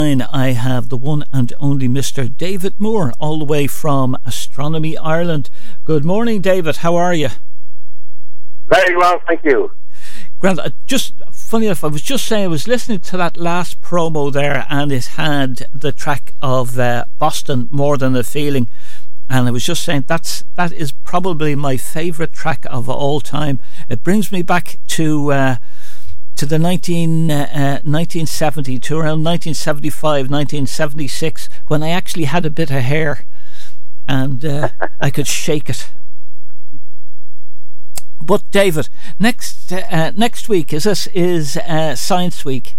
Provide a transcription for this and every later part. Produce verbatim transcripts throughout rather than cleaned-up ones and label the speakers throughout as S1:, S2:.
S1: I have the one and only Mister David Moore, all the way from Astronomy Ireland. Good morning, David. How are you?
S2: Very well, thank you.
S1: Grant, just funny enough, I was just saying, I was listening to that last promo there, and it had the track of uh, Boston, More Than a Feeling, and I was just saying that's that is probably my favourite track of all time. It brings me back to uh, to the nineteen, uh, nineteen seventy, to around nineteen seventy-five, nineteen seventy-six, when I actually had a bit of hair and uh, I could shake it. But David, next uh, next week is this is uh, Science Week.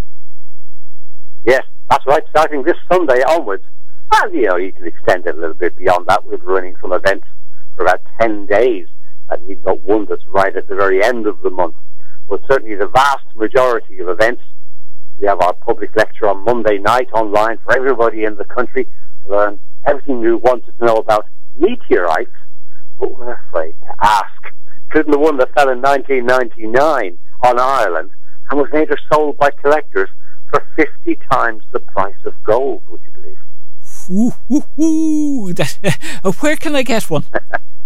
S2: Yes, that's right. Starting this Sunday onwards, and you know you can extend it a little bit beyond that. We're running some events for about ten days, and we've got one that's right at the very end of the month. But certainly the vast majority of events, we have our public lecture on Monday night online for everybody in the country to learn everything we wanted to know about meteorites, but we're afraid to ask. Including the one that fell in nineteen ninety-nine on Ireland and was later sold by collectors for fifty times the price of gold, would you believe?
S1: Ooh, ooh, ooh. That, uh, where can I get one?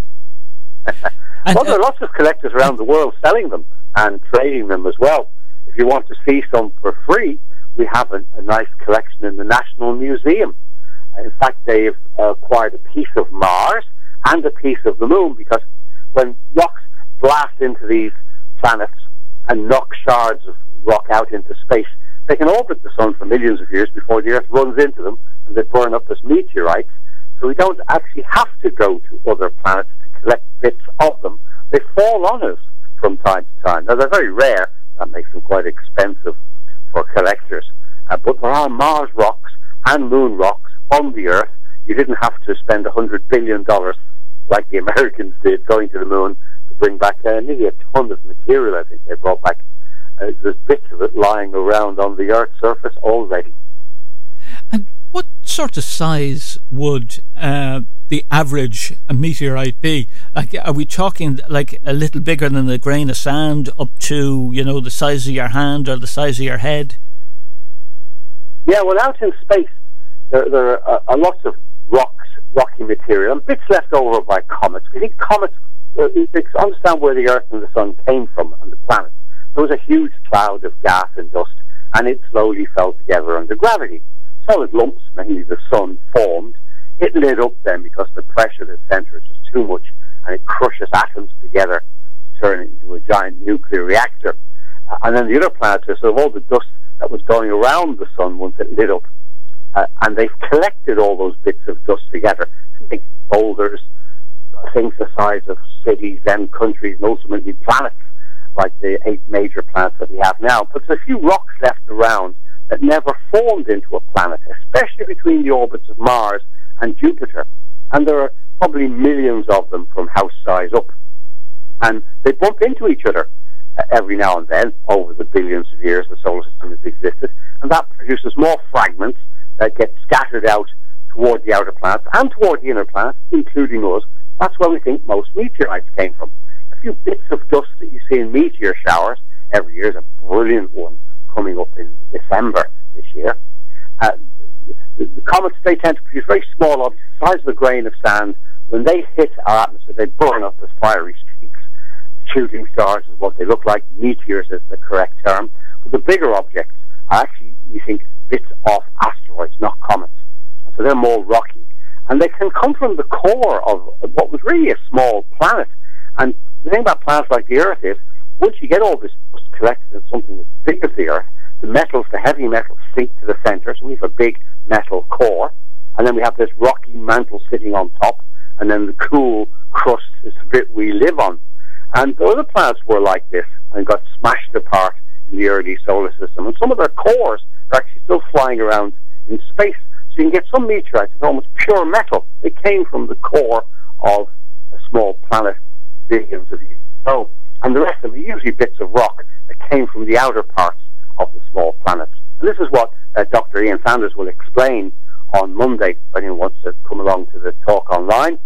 S1: and,
S2: well, there are
S1: uh,
S2: lots of collectors around the world selling them and trading them as well. If you want to see some for free, we have a, a nice collection in the National Museum. In fact, they've uh, acquired a piece of Mars and a piece of the Moon, because when rocks blast into these planets and knock shards of rock out into space, they can orbit the sun for millions of years before the Earth runs into them and they burn up as meteorites. So we don't actually have to go to other planets to collect bits of them. They fall on us from time to time. Now, they're very rare. That makes them quite expensive for collectors. Uh, but there are Mars rocks and Moon rocks on the Earth. You didn't have to spend one hundred billion dollars like the Americans did going to the Moon to bring back uh, nearly a ton of material. I think they brought back. Uh, there's bits of it lying around on the Earth's surface already.
S1: And what sort of size would uh, the average meteorite be? Like, are we talking like a little bigger than a grain of sand, up to, you know, the size of your hand or the size of your head?
S2: Yeah, well, out in space, there, there are a, a lots of rocks, rocky material, and bits left over by comets. We think comets, uh, we understand where the Earth and the Sun came from and the planets. There was a huge cloud of gas and dust, and it slowly fell together under gravity. Solid lumps, mainly the Sun, formed. It lit up then because the pressure at the centre is just too much, and it crushes atoms together to turn it into a giant nuclear reactor. Uh, and then the other planets are sort of all the dust that was going around the Sun once it lit up. Uh, and they've collected all those bits of dust together to make boulders, things the size of cities, then countries, and ultimately planets, like the eight major planets that we have now. But there's a few rocks left around that never formed into a planet, especially between the orbits of Mars and Jupiter. And there are probably millions of them from house size up. And they bump into each other uh, every now and then over the billions of years the solar system has existed. And that produces more fragments that get scattered out toward the outer planets and toward the inner planets, including us. That's where we think most meteorites came from. A few bits of dust that you see in meteor showers every year. Is a brilliant one coming up in December this year. Uh, the, the comets, they tend to produce very small objects, the size of a grain of sand. When they hit our atmosphere, they burn up as fiery streaks. Shooting stars is what they look like. Meteors is the correct term. But the bigger objects are actually, we think, bits of asteroids, not comets. And so they're more rocky. And they can come from the core of what was really a small planet. And the thing about planets like the Earth is, once you get all this dust collected in something as big as the Earth, the metals, the heavy metals, sink to the centre. So we have a big metal core. And then we have this rocky mantle sitting on top. And then the cool crust is the bit we live on. And the other planets were like this and got smashed apart in the early solar system. And some of their cores are actually still flying around in space. So you can get some meteorites with almost pure metal. They came from the core of a small planet billions of years ago. And the rest of them are usually bits of rock that came from the outer parts of the small planets. And this is what uh, Doctor Ian Sanders will explain on Monday. If anyone wants to come along to the talk online,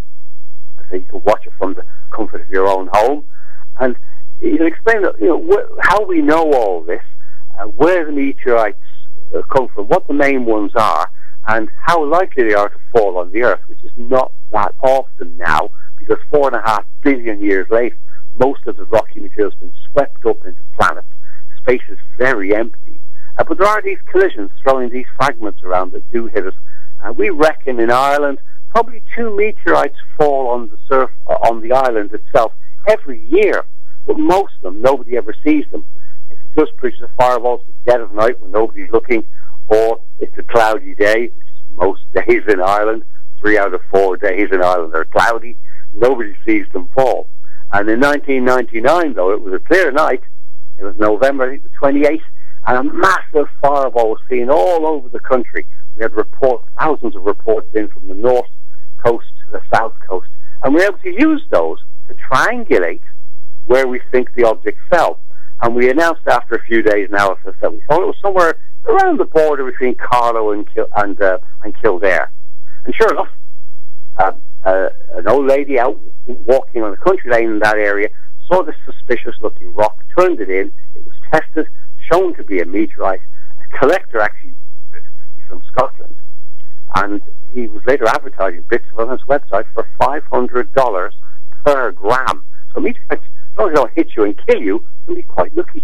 S2: so you can watch it from the comfort of your own home. And he'll explain that, you know, wh- how we know all this, uh, where the meteorites uh, come from, what the main ones are, and how likely they are to fall on the Earth, which is not that often now, because four and a half billion years later, most of the rocky material has been swept up into planets. Space is very empty. Uh, but there are these collisions throwing these fragments around that do hit us. Uh, we reckon in Ireland, probably two meteorites fall on the surf uh, on the island itself every year. But most of them, nobody ever sees them. If it does produce a fireball, it's the dead of night when nobody's looking, or it's a cloudy day, which is most days in Ireland. Three out of four days in Ireland are cloudy. Nobody sees them fall. And in nineteen ninety-nine, though, it was a clear night. It was November, I think, the twenty-eighth, and a massive fireball was seen all over the country. We had reports, thousands of reports in from the north coast to the south coast, and we were able to use those to triangulate where we think the object fell. And we announced after a few days' analysis that we thought it was somewhere around the border between Carlow and, Kil- and, uh, and Kildare. And sure enough, uh, uh, an old lady out walking on a country lane in that area saw this suspicious-looking rock, turned it in, it was tested, shown to be a meteorite. A collector actually, he's from Scotland, and he was later advertising bits of it on his website for five hundred dollars per gram. So meteorites, as long as they don't hit you and kill you, can be quite lucky.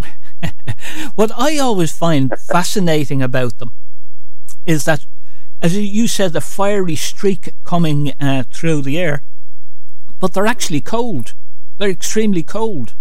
S1: What I always find fascinating about them is that, as you said, the fiery streak coming uh, through the air, but they're actually cold. They're extremely cold.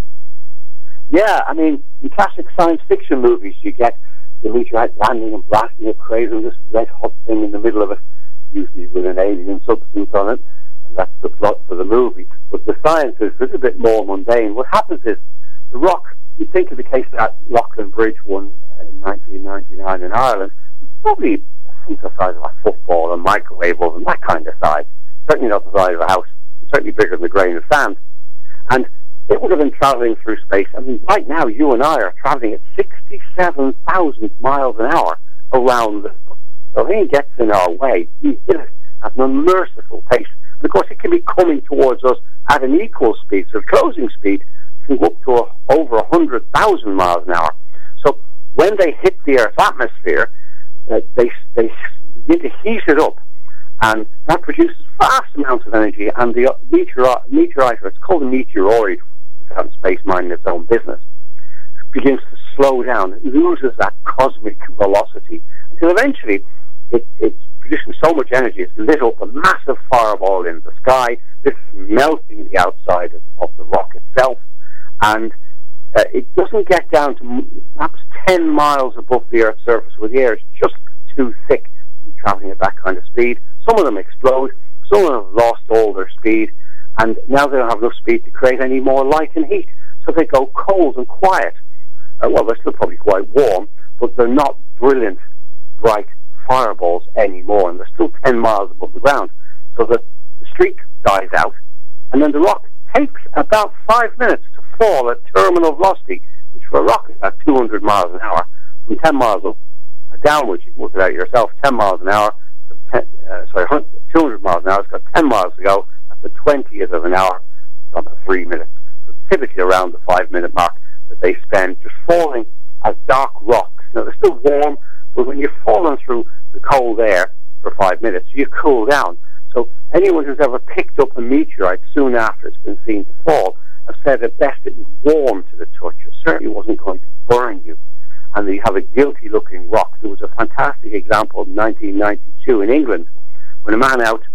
S2: Yeah, I mean, in classic science fiction movies, you get the meteorite landing and blasting a crater and this red-hot thing in the middle of it, usually with an alien substance on it, and that's the plot for the movie. But the science is a little bit more mundane. What happens is, the rock, you think of the case of that Loughlin Bridge one in nineteen ninety-nine in Ireland, was probably the size of a football, a microwave oven, that kind of size. Certainly not the size of a house, certainly bigger than a grain of sand. And it would have been travelling through space. I mean, right now, you and I are travelling at sixty-seven thousand miles an hour around the sun. So if anything gets in our way, we hit it at an unmerciful pace. And of course, it can be coming towards us at an equal speed. So the closing speed can go up to a, over one hundred thousand miles an hour. So when they hit the Earth's atmosphere, uh, they, they begin to heat it up. And that produces vast amounts of energy. And the meteorite, meteorite it's called a meteoroid, out in space minding its own business, begins to slow down. It loses that cosmic velocity until eventually it, it's producing so much energy it's lit up a massive fireball in the sky. This is melting the outside of, of the rock itself, and uh, it doesn't get down to perhaps ten miles above the Earth's surface, where the air is just too thick to be travelling at that kind of speed. Some of them explode, some of them have lost all their speed, and now they don't have enough speed to create any more light and heat. So they go cold and quiet. Uh, well, they're still probably quite warm, but they're not brilliant, bright fireballs anymore, and they're still ten miles above the ground. So the, the streak dies out, and then the rock takes about five minutes to fall at terminal velocity, which for a rock is about two hundred miles an hour. From ten miles up, uh, downwards, you can work it out yourself, ten miles an hour, ten, uh, sorry, two hundred miles an hour, it's got ten miles to go. The twentieth of an hour, about three minutes. So it's typically around the five minute mark that they spend just falling as dark rocks. Now they're still warm, but when you're falling through the cold air for five minutes, you cool down. So anyone who's ever picked up a meteorite soon after it's been seen to fall have said at best it was warm to the touch. It certainly wasn't going to burn you. And you have a guilty looking rock. There was a fantastic example in nineteen ninety-two in England when a man out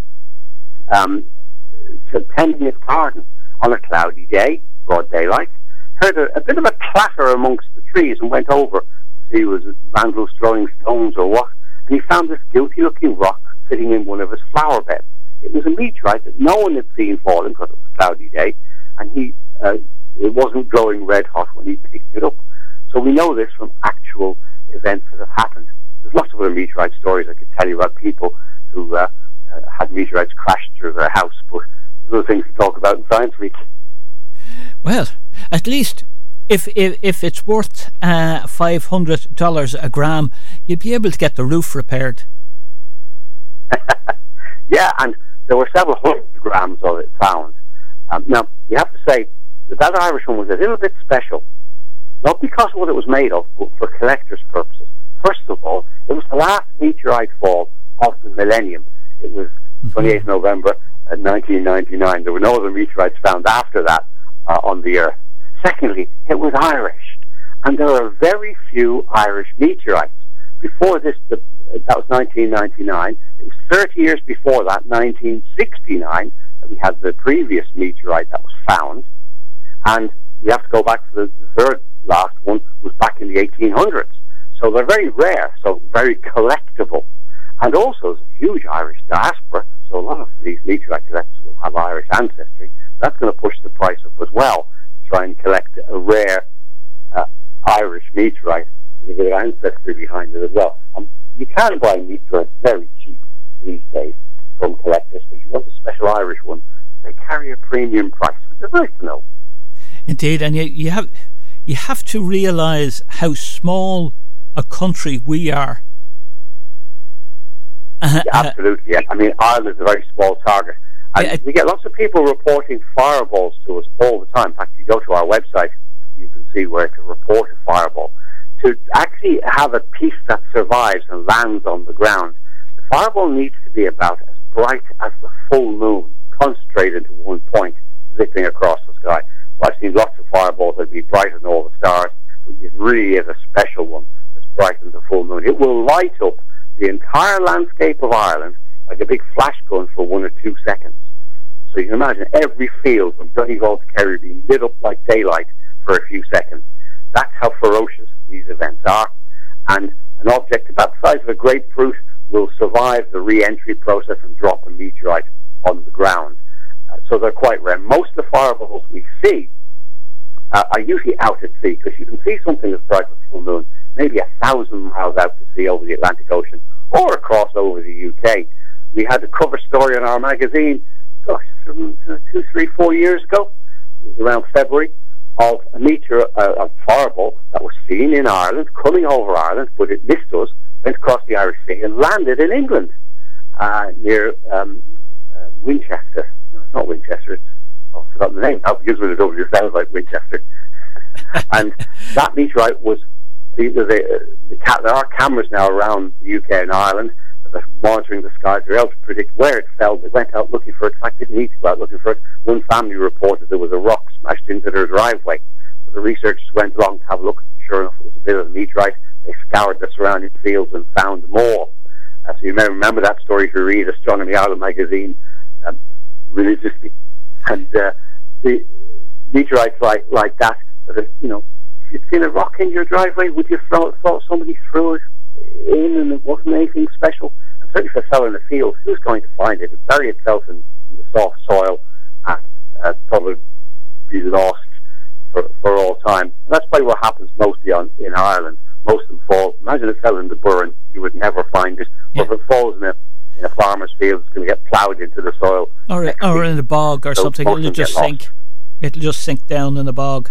S2: um, tending his garden on a cloudy day, broad daylight, heard a, a bit of a clatter amongst the trees and went over to see was it vandals throwing stones or what, and he found this guilty-looking rock sitting in one of his flower beds. It was a meteorite that no one had seen falling because it was a cloudy day, and he uh, it wasn't glowing red hot when he picked it up. So we know this from actual events that have happened. There's lots of other meteorite stories I could tell you about people who uh, uh, had meteorites crash through their house, but there's other things to talk about in Science Week.
S1: Well, at least if if, if it's worth uh, five hundred dollars a gram, you'd be able to get the roof repaired.
S2: Yeah, and there were several hundred grams of it found. Um, now, you have to say that that Irish one was a little bit special, not because of what it was made of, but for collector's purposes. First of all, it was the last meteorite fall of the millennium. It was twenty-eighth of November nineteen ninety-nine. There were no other meteorites found after that uh, on the Earth. Secondly, it was Irish, and there are very few Irish meteorites. Before this, the, that was nineteen ninety-nine. It was thirty years before that, nineteen sixty-nine, that we had the previous meteorite that was found. And we have to go back to the, the third last one, was back in the eighteen hundreds. So they're very rare, so very collectible. And also, there's a huge Irish diaspora, so a lot of these meteorite collectors will have Irish ancestry. That's going to push the price up as well, to try and collect a rare uh, Irish meteorite with their ancestry behind it as well. And you can buy meteorites very cheap these days from collectors, but if you want a special Irish one, they carry a premium price, which is nice to know.
S1: Indeed, and you, you have you have to realise how small a country we are.
S2: Uh, yeah, absolutely, yeah. I mean, Ireland is a very small target. And yeah, we get lots of people reporting fireballs to us all the time. In fact, you go to our website, you can see where to report a fireball. To actually have a piece that survives and lands on the ground, the fireball needs to be about as bright as the full moon, concentrated into one point, zipping across the sky. So I've seen lots of fireballs that would be brighter than all the stars, but it really is a special one that's brighter than the full moon. It will light up the entire landscape of Ireland like a big flash gun for one or two seconds. So you can imagine every field from Donegal to Kerry being lit up like daylight for a few seconds. That's how ferocious these events are. And an object about the size of a grapefruit will survive the re-entry process and drop a meteorite on the ground. Uh, so they're quite rare. Most of the fireballs we see uh, are usually out at sea, because you can see something as bright as the full moon maybe a thousand miles out to sea over the Atlantic Ocean or across over the U K. We had a cover story in our magazine, gosh, two, three, four years ago. It was around February, of a meteor, uh, a fireball that was seen in Ireland, coming over Ireland, but it missed us, went across the Irish Sea and landed in England, uh, near um, uh, Winchester. No, it's not Winchester, it's, oh, I've forgotten the name now, because with a W, it sounds like Winchester. And that meteorite was, the, the, the, the, there are cameras now around the U K and Ireland that are monitoring the skies. They're able to predict where it fell. They went out looking for it. In fact, didn't need to go out looking for it. One family reported there was a rock smashed into their driveway. So the researchers went along to have a look. Sure enough, it was a bit of a meteorite. They scoured the surrounding fields and found more. Uh, so you may remember that story if you read Astronomy Ireland magazine um, religiously. And uh, the meteorites like, like that, that are, you know, if you'd seen a rock in your driveway, would you throw, thought somebody threw it in and it wasn't anything special? And certainly if it fell in a field, who's going to find it? It would bury itself in, in the soft soil and uh, probably be lost for, for all time. And that's probably what happens mostly on, in Ireland. Most of them fall. Imagine it fell in the burn, you would never find it. Yeah. Or if it falls in a in a farmer's field, it's going to get ploughed into the soil.
S1: Or, or in a bog or so something, it'll just sink. It'll just sink down in the bog.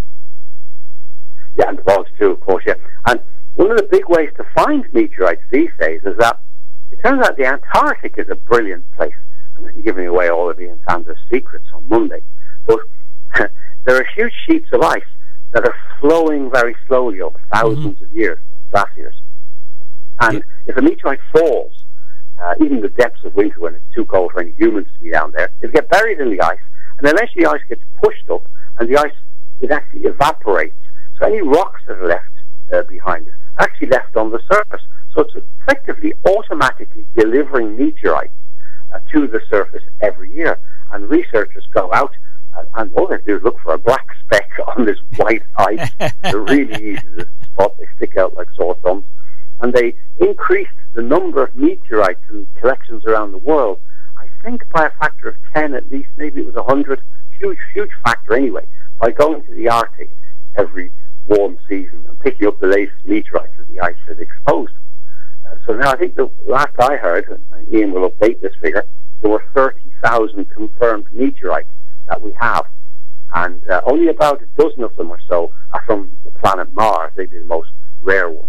S2: Yeah, and the bogs too, of course, yeah. And one of the big ways to find meteorites these days is that it turns out the Antarctic is a brilliant place. I'm going to be giving away all of Ian Sanders' secrets on Monday. But there are huge sheets of ice that are flowing very slowly over thousands mm-hmm. of years, glaciers. And yeah. if a meteorite falls, uh, even the depths of winter when it's too cold for any humans to be down there, it'll get buried in the ice, and eventually the ice gets pushed up, and the ice, it actually evaporates. So any rocks that are left uh, behind it are actually left on the surface. So it's effectively automatically delivering meteorites uh, to the surface every year. And researchers go out, uh, and all they do is look for a black speck on this white ice. They're really easy to spot. They stick out like sore thumbs. And they increased the number of meteorites and collections around the world, I think by a factor of ten at least, maybe it was one hundred. Huge, huge factor anyway, by going to the Arctic every warm season and picking up the latest meteorites that the ice had exposed. Uh, so now I think the last I heard, and Ian will update this figure, there were thirty thousand confirmed meteorites that we have. And uh, only about a dozen of them or so are from the planet Mars. They'd be the most rare ones.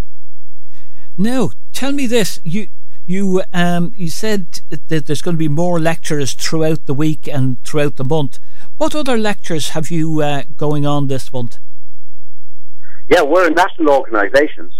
S1: Now, tell me this. You you um you said that there's going to be more lectures throughout the week and throughout the month. What other lectures have you uh, going on this month?
S2: Yeah, we're a national organisation, so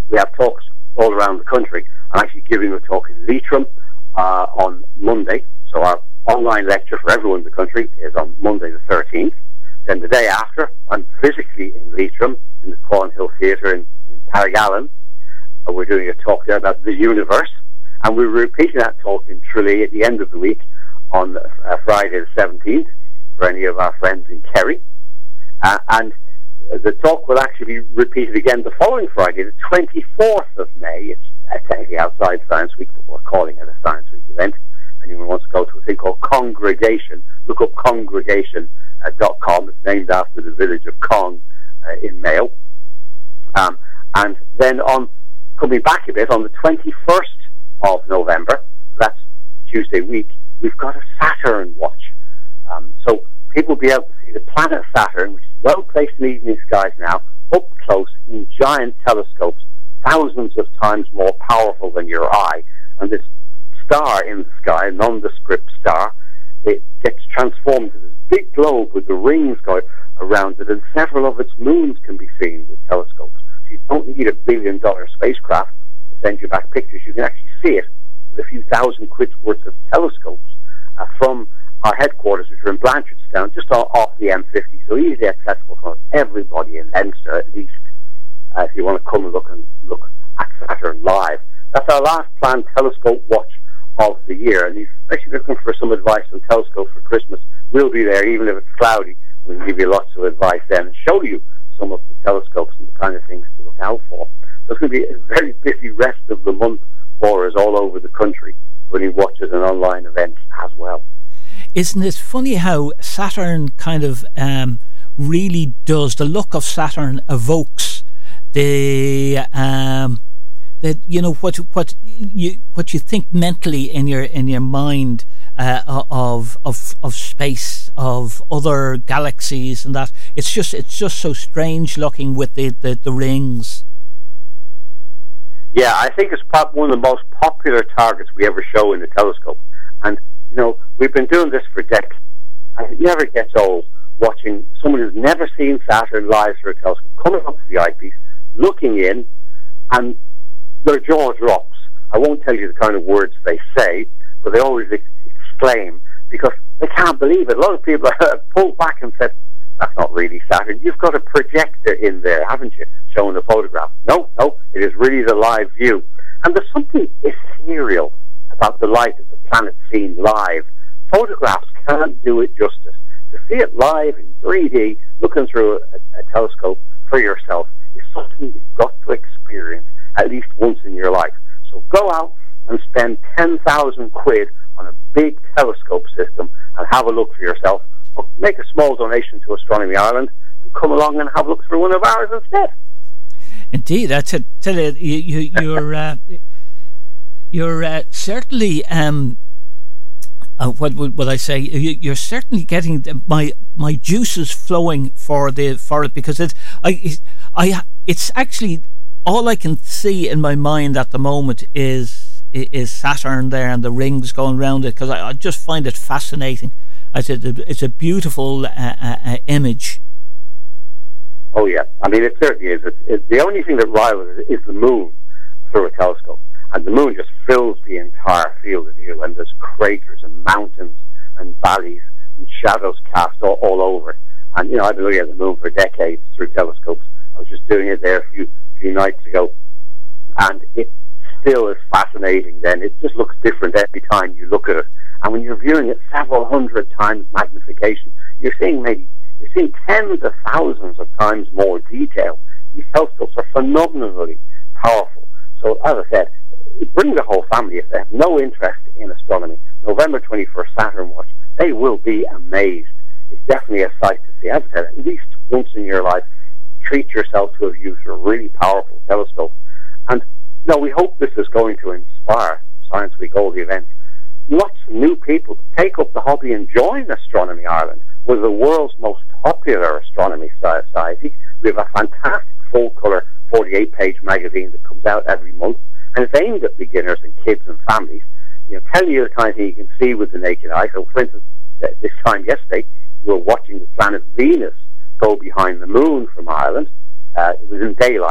S2: we have talks all around the country. I'm actually giving a talk in Leitrim uh, on Monday. So our online lecture for everyone in the country is on Monday the thirteenth. Then the day after, I'm physically in Leitrim in the Cornhill Theatre in, in Carrigallen. Uh, we're doing a talk there about the universe. And we're repeating that talk in Tralee at the end of the week on uh, Friday the seventeenth for any of our friends in Kerry. Uh, and the talk will actually be repeated again the following Friday, the twenty-fourth of May. It's uh, technically outside Science Week, but we're calling it a Science Week event. Anyone wants to go to a thing called Congregation, look up congregation dot com. It's named after the village of Cong uh, in Mayo. Um, and then on coming back a bit, on the twenty-first of November, that's Tuesday week, we've got a Saturn watch. Um, so people will be able to see the planet Saturn, which is well placed in the evening skies now, up close in giant telescopes, thousands of times more powerful than your eye. And this star in the sky, a nondescript star, it gets transformed into this big globe with the rings going around it, and several of its moons can be seen with telescopes. So you don't need a billion dollar spacecraft to send you back pictures. You can actually see it with a few thousand quid worth of telescopes uh, from our headquarters, which are in Blanchardstown, just off the M fifty, so easily accessible for everybody in Leinster, at least, uh, if you want to come and look and look at Saturn live. That's our last planned telescope watch of the year, and especially looking for some advice on telescopes for Christmas. We'll be there, even if it's cloudy. We'll give you lots of advice then and show you some of the telescopes and the kind of things to look out for. So it's going to be a very busy rest of the month for us all over the country, running watches and online events as well.
S1: Isn't it funny how Saturn kind of um, really does, the look of Saturn evokes the um, that you know what what you what you think mentally in your in your mind uh, of of of space, of other galaxies, and that it's just it's just so strange looking with the, the, the rings.
S2: Yeah, I think it's probably one of the most popular targets we ever show in the telescope, and you know we've been doing this for decades. And it never gets old watching someone who's never seen Saturn live through a telescope coming up to the eyepiece, looking in, and their jaw drops. I won't tell you the kind of words they say, but they always ex- exclaim because they can't believe it. A lot of people have pulled back and said, that's not really Saturn. You've got a projector in there, haven't you, showing a photograph? No, no, it is really the live view. And there's something ethereal about the light of the planet seen live. Photographs can't do it justice. To see it live in three D, looking through a, a telescope for yourself, is something you've got to experience at least once in your life. So go out and spend ten thousand quid on a big telescope system and have a look for yourself, or make a small donation to Astronomy Ireland and come along and have a look through one of ours instead.
S1: Indeed, that's it. Tell you, you, you're uh, you're uh, certainly um, uh, what would I say? You, you're certainly getting the, my my juices flowing for the for it, because it I I it's actually all I can see in my mind at the moment is is Saturn there and the rings going around it, because I, I just find it fascinating. I said it's a beautiful uh, uh, image.
S2: Oh yeah, I mean it certainly is. It's, it's the only thing that rivals it is the moon through a telescope, and the moon just fills the entire field of view, and there's craters and mountains and valleys and shadows cast all, all over. And you know, I've been looking at the moon for decades through telescopes. I was just doing it there a few few nights ago, and it still is fascinating. Then it just looks different every time you look at it, and when you're viewing it several hundred times magnification, you're seeing maybe you're seeing tens of thousands of times more detail. These telescopes are phenomenally powerful. So as I said, bring the whole family. If they have no interest in astronomy, November twenty-first Saturn watch, they will be amazed. It's definitely a sight to see. As I said, at least once in your life, treat yourself to a view through a really powerful telescope. And you know, we hope this is going to inspire Science Week, all the events, lots of new people to take up the hobby and join Astronomy Ireland. We're the world's most popular astronomy society. We have a fantastic full-colour forty-eight page magazine that comes out every month, and it's aimed at beginners and kids and families. You know, telling you the kind of thing you can see with the naked eye. So, for instance, this time yesterday, we were watching the planet Venus go behind the moon from Ireland. Uh, it was in daylight.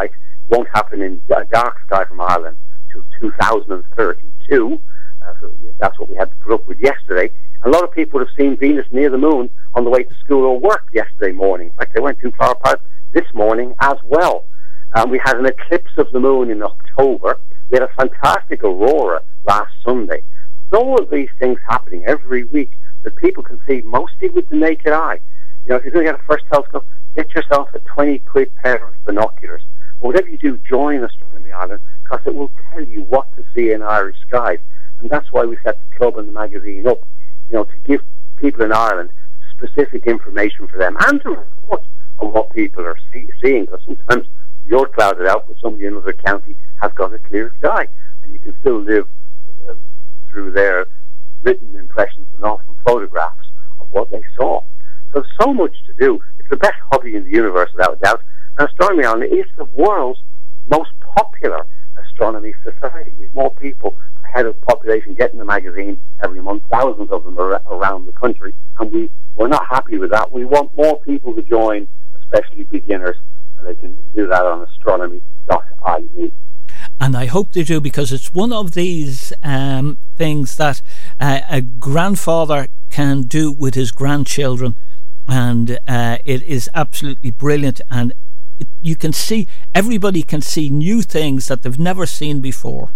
S2: won't happen in uh, dark sky from Ireland till two thousand thirty-two. Uh, so that's what we had to put up with yesterday. A lot of people have seen Venus near the moon on the way to school or work yesterday morning. In fact, they went too far apart this morning as well. Um, we had an eclipse of the moon in October. We had a fantastic aurora last Sunday. All of these things happening every week that people can see mostly with the naked eye. You know, if you're going to get a first telescope, get yourself a twenty quid pair of binoculars. But whatever you do, join Astronomy Ireland, because it will tell you what to see in Irish skies. And that's why we set the club and the magazine up, you know, to give people in Ireland specific information for them and to report on what people are see- seeing. Because sometimes you're clouded out, but somebody in another county has got a clear sky, and you can still live uh, through their written impressions and often photographs of what they saw. So there's so much to do. It's the best hobby in the universe, without a doubt. And Astronomy Ireland is the world's most popular astronomy society. We have more people per head of population getting the magazine every month, thousands of them are around the country, and we, we're not happy with that. We want more people to join, especially beginners, and they can do that on astronomy dot I E.
S1: And I hope they do, because it's one of these um, things that uh, a grandfather can do with his grandchildren, and uh, it is absolutely brilliant. And it, you can see, everybody can see new things that they've never seen before.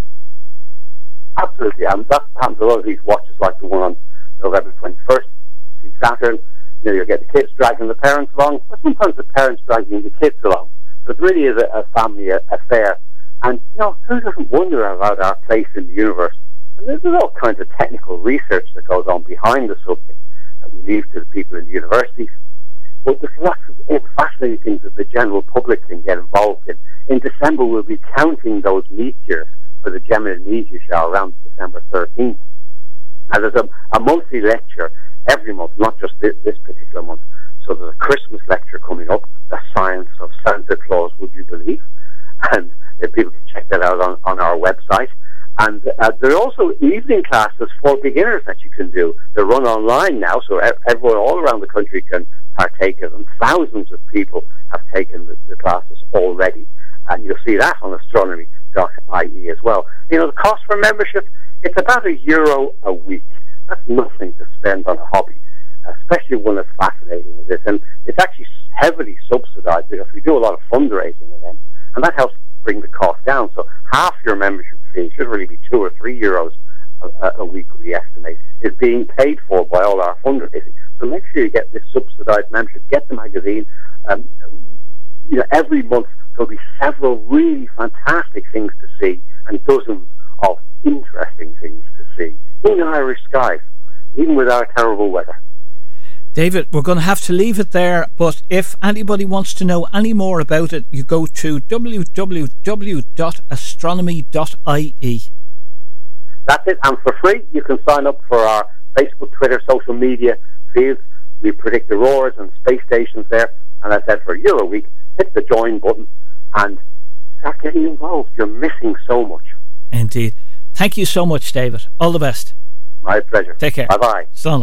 S2: Absolutely, and that happens a lot of these watches, like the one on November twenty-first. See Saturn, you know, you get the kids dragging the parents along, but sometimes the parents dragging the kids along. So it really is a, a family affair. And, you know, who doesn't wonder about our place in the universe? And there's, there's all kinds of technical research that goes on behind the subject that we leave to the people in the universities. But there's lots of fascinating things that the general public can get involved in. In December, we'll be counting those meteors for the Gemini meteor shower around December thirteenth. And there's a, a monthly lecture every month, not just this, this particular month. So there's a Christmas lecture coming up, The Science of Santa Claus, would you believe? And uh, people can check that out on, on our website. And uh, there are also evening classes for beginners that you can do. They're run online now, so everyone all around the country can partake of them. Thousands of people have taken the, the classes already. And you'll see that on astronomy dot I E as well. You know, the cost for membership, it's about a euro a week. That's nothing to spend on a hobby, especially one as fascinating as this. And it's actually heavily subsidized, because we do a lot of fundraising events, and that helps bring the cost down. So half your membership fee, should really be two or three euros a, a week, we estimate, is being paid for by all our fundraising. So make sure you get this subsidized membership, get the magazine. Um, you know, every month there'll be several really fantastic things to see, and dozens of interesting things to see in Irish skies, even with our terrible weather.
S1: David, we're going to have to leave it there, but if anybody wants to know any more about it, you go to w w w dot astronomy dot I E.
S2: That's it, and for free you can sign up for our Facebook, Twitter, social media fields. We predict auroras and space stations there, and as I said, for a euro a week, hit the join button and start getting involved. You're missing so much.
S1: Indeed. Thank you so much, David. All the best.
S2: My pleasure.
S1: Take care.
S2: Bye-bye.
S1: So